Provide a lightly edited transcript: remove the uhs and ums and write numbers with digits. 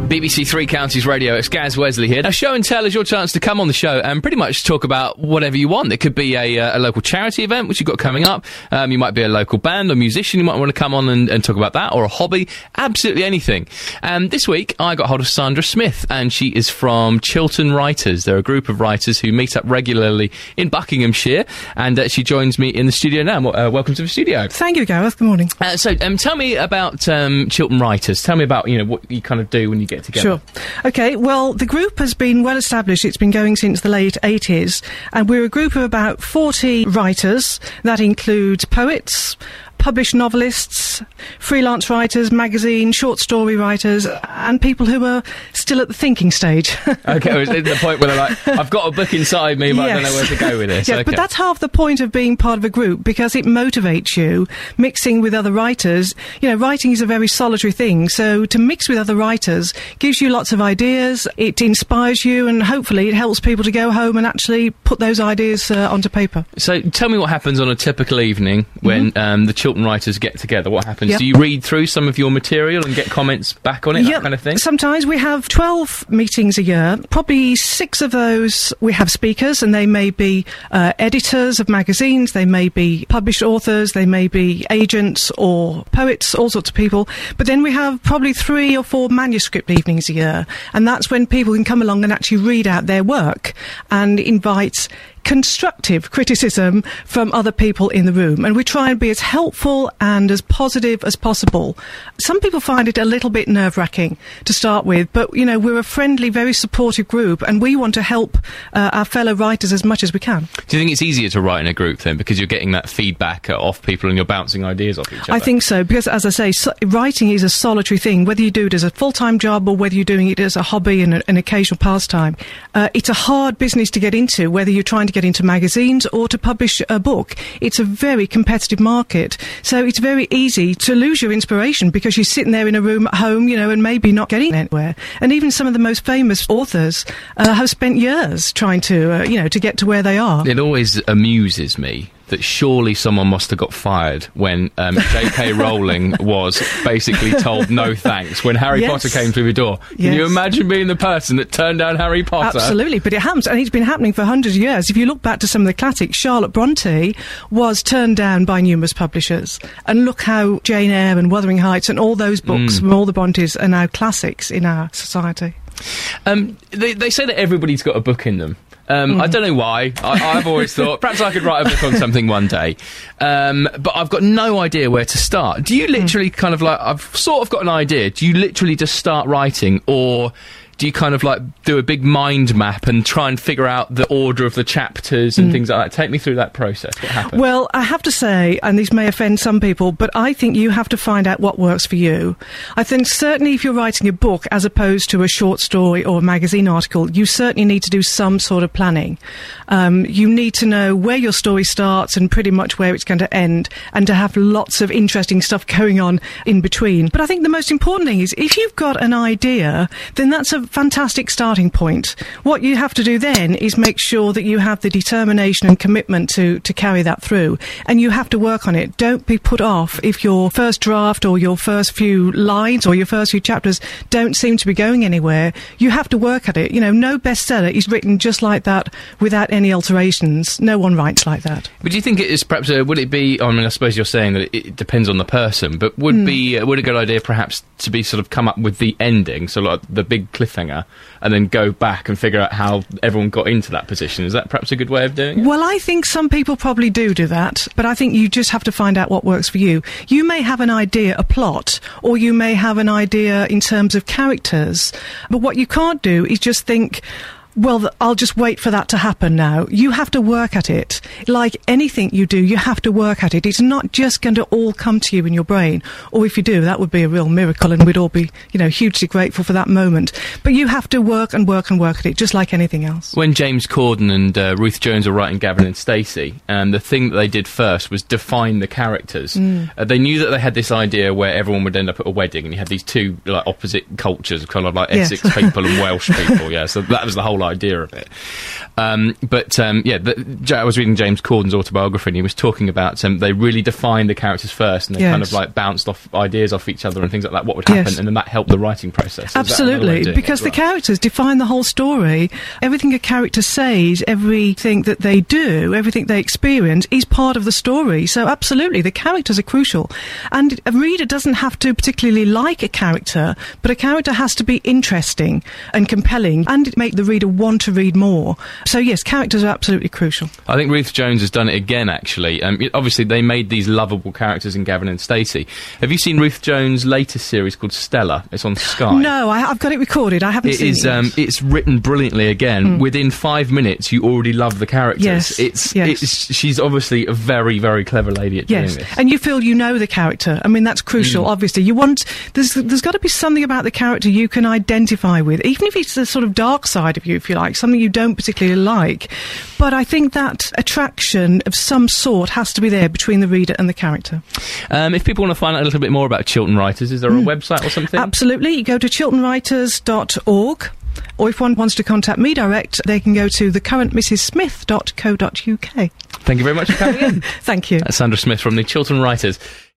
BBC Three Counties Radio, it's Gaz Wesley here. A show and tell is your chance to come on the show and pretty much talk about whatever you want. It could be a local charity event, which you've got coming up. You might be a local band or musician, you might want to come on and talk about that, or a hobby, absolutely anything. This week, I got hold of Sandra Smith, and she is from Chiltern Writers. They're a group of writers who meet up regularly in Buckinghamshire, and she joins me in the studio now. Welcome to the studio. Thank you, Gareth. Good morning. So tell me about Chiltern Writers. Tell me about, what you kind of do when you get together. Sure. OK, well, the group has been well established. It's been going since the late 80s, and we're a group of about 40 writers. That includes poets, published novelists, freelance writers, magazine, short story writers, and people who are still at the thinking stage. OK, it's the point where they're like, I've got a book inside me, but I don't know where to go with this. Yes, okay. But that's half the point of being part of a group, because it motivates you, mixing with other writers. Writing is a very solitary thing, so to mix with other writers gives you lots of ideas, it inspires you, and hopefully it helps people to go home and actually put those ideas onto paper. So tell me what happens on a typical evening when the Chiltern Writers get together. What happens? Yep. Do you read through some of your material and get comments back on it, that kind of thing? Sometimes we have 12 meetings a year. Probably 6 of those we have speakers, and they may be editors of magazines, they may be published authors, they may be agents or poets, all sorts of people. But then we have probably 3 or 4 manuscript evenings a year, and that's when people can come along and actually read out their work and invite constructive criticism from other people in the room, and we try and be as helpful and as positive as possible. Some people find it a little bit nerve-wracking to start with, but we're a friendly, very supportive group, and we want to help our fellow writers as much as we can. Do you think it's easier to write in a group then, because you're getting that feedback off people and you're bouncing ideas off each other? I think so, because as I say, writing is a solitary thing, whether you do it as a full-time job or whether you're doing it as a hobby and an occasional pastime. It's a hard business to get into, whether you're trying to get into magazines or to publish a book. It's a very competitive market, so it's very easy to lose your inspiration because you're sitting there in a room at home, and maybe not getting anywhere. And even some of the most famous authors have spent years trying to, to get to where they are. It always amuses me that surely someone must have got fired when J.K. Rowling was basically told no thanks when Harry Potter came through the door. Can you imagine being the person that turned down Harry Potter? Absolutely, but it happens, and it's been happening for hundreds of years. If you look back to some of the classics, Charlotte Bronte was turned down by numerous publishers, and look how Jane Eyre and Wuthering Heights and all those books from all the Brontes are now classics in our society. They say that everybody's got a book in them. I don't know why. I've always thought perhaps I could write a book on something one day, but I've got no idea where to start. Do you literally kind of I've sort of got an idea, do you literally just start writing, or do you kind of do a big mind map and try and figure out the order of the chapters and things like that? Take me through that process. What happens? Well, I have to say, and this may offend some people, but I think you have to find out what works for you. I think certainly if you're writing a book as opposed to a short story or a magazine article, you certainly need to do some sort of planning. You need to know where your story starts and pretty much where it's going to end, and to have lots of interesting stuff going on in between. But I think the most important thing is, if you've got an idea, then that's a fantastic starting point. What you have to do then is make sure that you have the determination and commitment to carry that through, and you have to work on it. Don't be put off if your first draft or your first few lines or your first few chapters don't seem to be going anywhere. You have to work at it. No bestseller is written just like that without any alterations. No one writes like that. But do you think it is perhaps would it be, I suppose you're saying that it depends on the person, but would a good idea perhaps to be sort of come up with the ending, so the big cliffhanger, and then go back and figure out how everyone got into that position? Is that perhaps a good way of doing it? Well, I think some people probably do that, but I think you just have to find out what works for you. You may have an idea, a plot, or you may have an idea in terms of characters, but what you can't do is just think, well, I'll just wait for that to happen now. You have to work at it. Like anything you do, you have to work at it. It's not just going to all come to you in your brain. Or if you do, that would be a real miracle, and we'd all be, hugely grateful for that moment. But you have to work and work and work at it, just like anything else. When James Corden and Ruth Jones were writing Gavin and Stacey, the thing that they did first was define the characters. They knew that they had this idea where everyone would end up at a wedding, and you had these two opposite cultures, kind of like Essex people and Welsh people. Yeah, so that was the whole idea of it. I was reading James Corden's autobiography, and he was talking about they really defined the characters first, and they kind of like bounced off ideas off each other and things like that, what would happen, and then that helped the writing process. Absolutely, because the characters define the whole story. Everything a character says, everything that they do, everything they experience is part of the story. So absolutely, the characters are crucial. And a reader doesn't have to particularly like a character, but a character has to be interesting and compelling and make the reader want to read more. So yes, characters are absolutely crucial. I think Ruth Jones has done it again, actually. Obviously, they made these lovable characters in Gavin and Stacey. Have you seen Ruth Jones' latest series called Stella? It's on Sky. No, I've got it recorded. I haven't seen it. It's written brilliantly again. Within 5 minutes, you already love the characters. She's obviously a very, very clever lady at doing this. And you feel you know the character. I mean, that's crucial, obviously. There's got to be something about the character you can identify with, even if it's the sort of dark side of you, if you like, something you don't particularly like. But I think that attraction of some sort has to be there between the reader and the character. If people want to find out a little bit more about Chiltern Writers, is there a website or something? Absolutely. You go to chilternwriters.org. Or if one wants to contact me direct, they can go to thecurrentmrssmith.co.uk. Thank you very much for coming in. Thank you. That's Sandra Smith from the Chiltern Writers.